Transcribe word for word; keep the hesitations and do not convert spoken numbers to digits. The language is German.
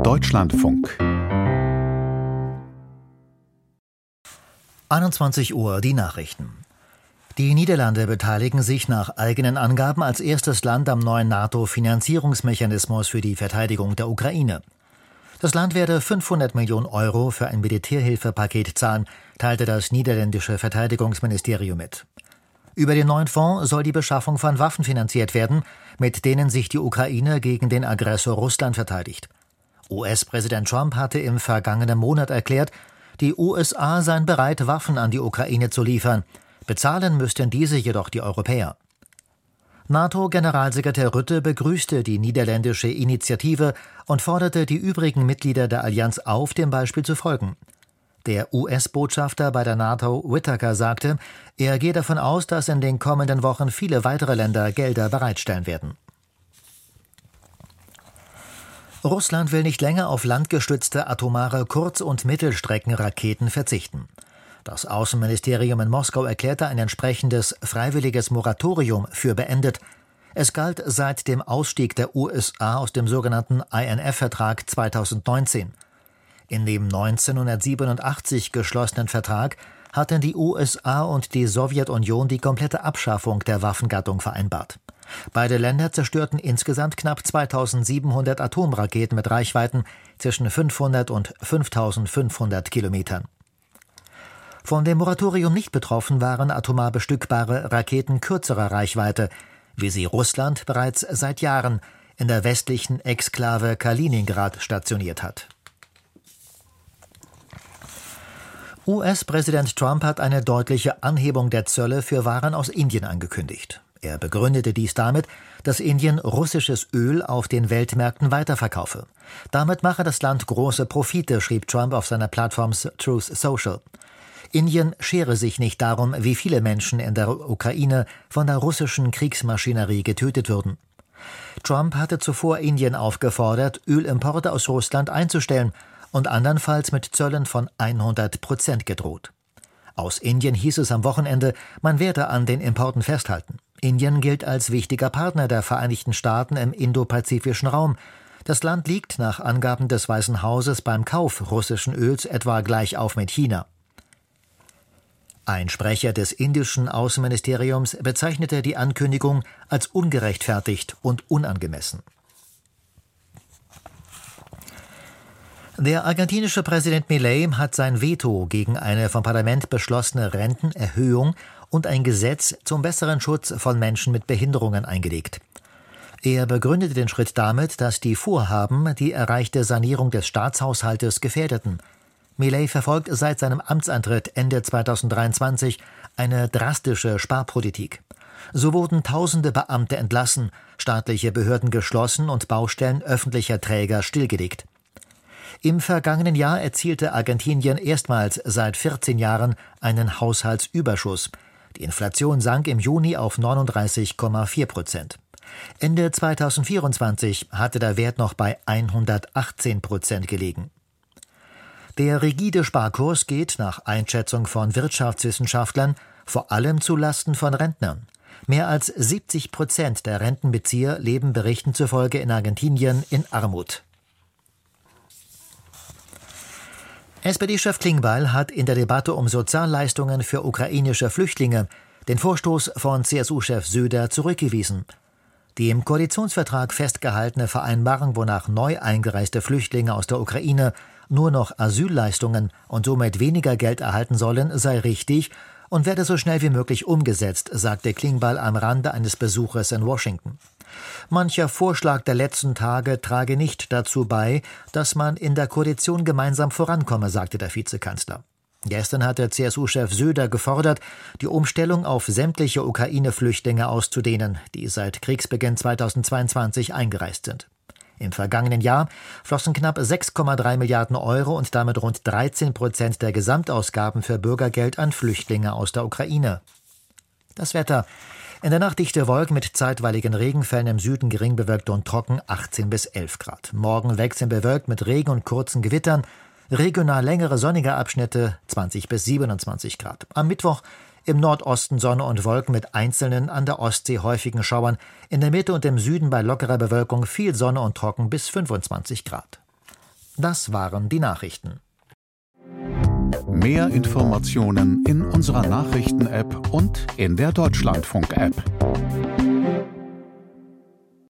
Deutschlandfunk. einundzwanzig Uhr, die Nachrichten. Die Niederlande beteiligen sich nach eigenen Angaben als erstes Land am neuen NATO-Finanzierungsmechanismus für die Verteidigung der Ukraine. Das Land werde fünfhundert Millionen Euro für ein Militärhilfepaket zahlen, teilte das niederländische Verteidigungsministerium mit. Über den neuen Fonds soll die Beschaffung von Waffen finanziert werden, mit denen sich die Ukraine gegen den Aggressor Russland verteidigt. U S-Präsident Trump hatte im vergangenen Monat erklärt, die U S A seien bereit, Waffen an die Ukraine zu liefern. Bezahlen müssten diese jedoch die Europäer. NATO-Generalsekretär Rutte begrüßte die niederländische Initiative und forderte die übrigen Mitglieder der Allianz auf, dem Beispiel zu folgen. Der U S-Botschafter bei der NATO, Whitaker, sagte, er gehe davon aus, dass in den kommenden Wochen viele weitere Länder Gelder bereitstellen werden. Russland will nicht länger auf landgestützte atomare Kurz- und Mittelstreckenraketen verzichten. Das Außenministerium in Moskau erklärte ein entsprechendes freiwilliges Moratorium für beendet. Es galt seit dem Ausstieg der U S A aus dem sogenannten I N F-Vertrag zweitausendneunzehn. In dem neunzehnhundertsiebenundachtzig geschlossenen Vertrag hatten die U S A und die Sowjetunion die komplette Abschaffung der Waffengattung vereinbart. Beide Länder zerstörten insgesamt knapp zweitausendsiebenhundert Atomraketen mit Reichweiten zwischen fünfhundert und fünftausendfünfhundert Kilometern. Von dem Moratorium nicht betroffen waren atomar bestückbare Raketen kürzerer Reichweite, wie sie Russland bereits seit Jahren in der westlichen Exklave Kaliningrad stationiert hat. U S-Präsident Trump hat eine deutliche Anhebung der Zölle für Waren aus Indien angekündigt. Er begründete dies damit, dass Indien russisches Öl auf den Weltmärkten weiterverkaufe. Damit mache das Land große Profite, schrieb Trump auf seiner Plattform Truth Social. Indien schere sich nicht darum, wie viele Menschen in der Ukraine von der russischen Kriegsmaschinerie getötet würden. Trump hatte zuvor Indien aufgefordert, Ölimporte aus Russland einzustellen und andernfalls mit Zöllen von hundert Prozent gedroht. Aus Indien hieß es am Wochenende, man werde an den Importen festhalten. Indien gilt als wichtiger Partner der Vereinigten Staaten im indopazifischen Raum. Das Land liegt nach Angaben des Weißen Hauses beim Kauf russischen Öls etwa gleich auf mit China. Ein Sprecher des indischen Außenministeriums bezeichnete die Ankündigung als ungerechtfertigt und unangemessen. Der argentinische Präsident Milei hat sein Veto gegen eine vom Parlament beschlossene Rentenerhöhung und ein Gesetz zum besseren Schutz von Menschen mit Behinderungen eingelegt. Er begründete den Schritt damit, dass die Vorhaben die erreichte Sanierung des Staatshaushaltes gefährdeten. Milei verfolgt seit seinem Amtsantritt Ende zweitausenddreiundzwanzig eine drastische Sparpolitik. So wurden tausende Beamte entlassen, staatliche Behörden geschlossen und Baustellen öffentlicher Träger stillgelegt. Im vergangenen Jahr erzielte Argentinien erstmals seit vierzehn Jahren einen Haushaltsüberschuss. Die Inflation sank im Juni auf neununddreißig Komma vier Prozent. Ende zweitausendvierundzwanzig hatte der Wert noch bei hundertachtzehn Prozent gelegen. Der rigide Sparkurs geht nach Einschätzung von Wirtschaftswissenschaftlern vor allem zulasten von Rentnern. Mehr als siebzig Prozent der Rentenbezieher leben Berichten zufolge in Argentinien in Armut. S P D-Chef Klingbeil hat in der Debatte um Sozialleistungen für ukrainische Flüchtlinge den Vorstoß von C S U-Chef Söder zurückgewiesen. Die im Koalitionsvertrag festgehaltene Vereinbarung, wonach neu eingereiste Flüchtlinge aus der Ukraine nur noch Asylleistungen und somit weniger Geld erhalten sollen, sei richtig und werde so schnell wie möglich umgesetzt, sagte Klingbeil am Rande eines Besuches in Washington. Mancher Vorschlag der letzten Tage trage nicht dazu bei, dass man in der Koalition gemeinsam vorankomme, sagte der Vizekanzler. Gestern hat der C S U-Chef Söder gefordert, die Umstellung auf sämtliche Ukraine-Flüchtlinge auszudehnen, die seit Kriegsbeginn zweitausendzweiundzwanzig eingereist sind. Im vergangenen Jahr flossen knapp sechs Komma drei Milliarden Euro und damit rund dreizehn Prozent der Gesamtausgaben für Bürgergeld an Flüchtlinge aus der Ukraine. Das Wetter. In der Nacht dichte Wolken mit zeitweiligen Regenfällen, im Süden gering bewölkt und trocken, achtzehn bis elf Grad. Morgen wechselnd bewölkt mit Regen und kurzen Gewittern, regional längere sonnige Abschnitte, zwanzig bis siebenundzwanzig Grad. Am Mittwoch im Nordosten Sonne und Wolken mit einzelnen an der Ostsee häufigen Schauern, in der Mitte und im Süden bei lockerer Bewölkung viel Sonne und trocken bis fünfundzwanzig Grad. Das waren die Nachrichten. Mehr Informationen in unserer Nachrichten-App und in der Deutschlandfunk-App.